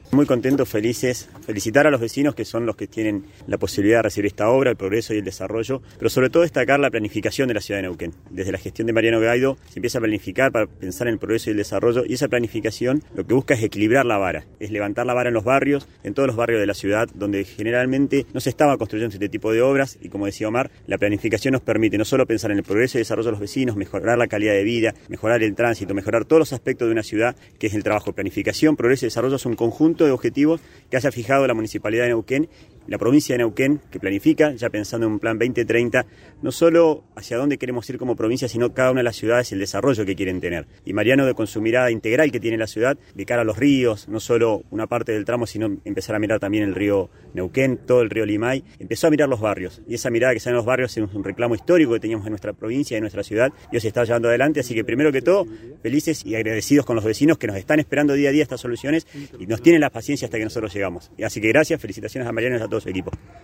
Muy contentos, felices, felicitar a los vecinos que son los que tienen la posibilidad de recibir esta obra, el progreso y el desarrollo, pero sobre todo destacar la planificación de la ciudad de Neuquén. Desde la gestión de Mariano Gaido se empieza a planificar para pensar en el progreso y el desarrollo, y esa planificación lo que busca es equilibrar la vara, es levantar la vara en los barrios, en todos los barrios de la ciudad, donde generalmente no se estaba construyendo este tipo de obras, y como decía Omar, la planificación nos permite no solo pensar en el progreso y desarrollo de los vecinos, mejorar la calidad de vida, mejorar el tránsito, mejorar todos los aspectos de una ciudad, que es el trabajo. Planificación, progreso y desarrollo es un conjunto de objetivos que haya fijado la Municipalidad de Neuquén, la provincia de Neuquén, que planifica, ya pensando en un plan 2030, no solo hacia dónde queremos ir como provincia, sino cada una de las ciudades y el desarrollo que quieren tener. Y Mariano, con su mirada integral que tiene la ciudad, de cara a los ríos, no solo una parte del tramo, sino empezar a mirar también el río Neuquén, todo el río Limay, empezó a mirar los barrios. Y esa mirada que se da en los barrios es un reclamo histórico que teníamos en nuestra provincia y en nuestra ciudad, y hoy se está llevando adelante. Así que primero que todo, felices y agradecidos con los vecinos que nos están esperando día a día estas soluciones y nos tienen la paciencia hasta que nosotros llegamos. Así que gracias, felicitaciones a Mariano y a todo su equipo.